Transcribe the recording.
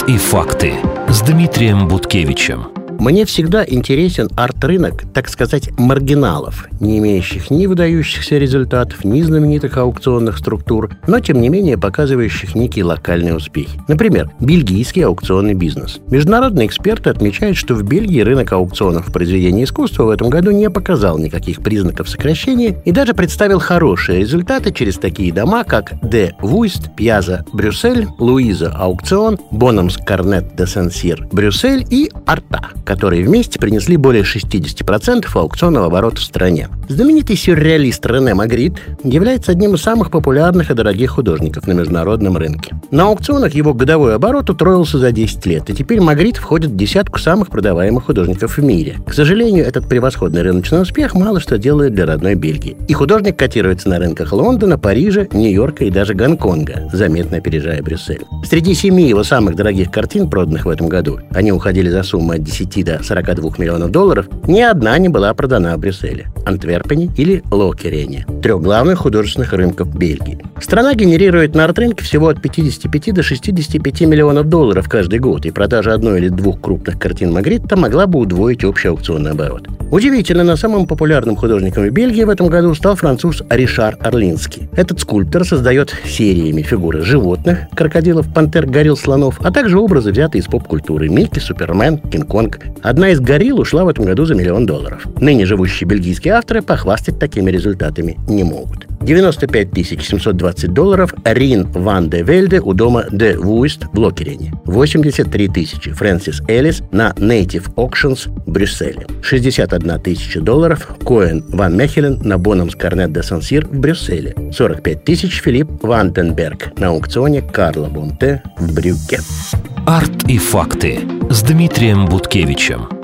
и факты с Дмитрием Буткевичем. Мне всегда интересен арт-рынок, так сказать, маргиналов, не имеющих ни выдающихся результатов, ни знаменитых аукционных структур, но, тем не менее, показывающих некие локальные успехи. Например, бельгийский аукционный бизнес. Международные эксперты отмечают, что в Бельгии рынок аукционов произведений искусства в этом году не показал никаких признаков сокращения и даже представил хорошие результаты через такие дома, как Де Вуйст, Пьяза Брюссель, Луиза Аукцион, Боннамс Карнет де Сен-Сир Брюссель и Арта, которые вместе принесли более 60% аукционного оборота в стране. Знаменитый сюрреалист Рене Магрит является одним из самых популярных и дорогих художников на международном рынке. На аукционах его годовой оборот утроился за 10 лет, и теперь Магрит входит в десятку самых продаваемых художников в мире. К сожалению, этот превосходный рыночный успех мало что делает для родной Бельгии. И художник котируется на рынках Лондона, Парижа, Нью-Йорка и даже Гонконга, заметно опережая Брюссель. Среди 7 его самых дорогих картин, проданных в этом году, они уходили за сумму от 10 до 42 миллионов долларов, ни одна не была продана в Брюсселе, Антверпене или Локерене, 3 главных художественных рынков Бельгии. Страна генерирует на арт-рынке всего от 55 до 65 миллионов долларов каждый год, и продажа одной или двух крупных картин Магритта могла бы удвоить общий аукционный оборот. Удивительно, но самым популярным художником в Бельгии в этом году стал француз Ришар Орлинский. Этот скульптор создает сериями фигуры животных, крокодилов, пантер, горилл, слонов, а также образы, взятые из поп-культуры: Микки, Супермен, Кинг-Конг. Одна из горилл ушла в этом году за $1 миллион. Ныне живущие бельгийские авторы похвастать такими результатами не могут. $95 720 Рин ван де Вельде у дома Де Вуйст в Локерене. 83 тысячи Фрэнсис Эллис на Native Auctions в Брюсселе. $61 000 Коэн ван Мехелен на Боннамс Карнет де Сен-Сир в Брюсселе. 45 тысяч Филипп Вантенберг на аукционе Карла Бонте в Брюгге. Арт и факты с Дмитрием Буткевичем.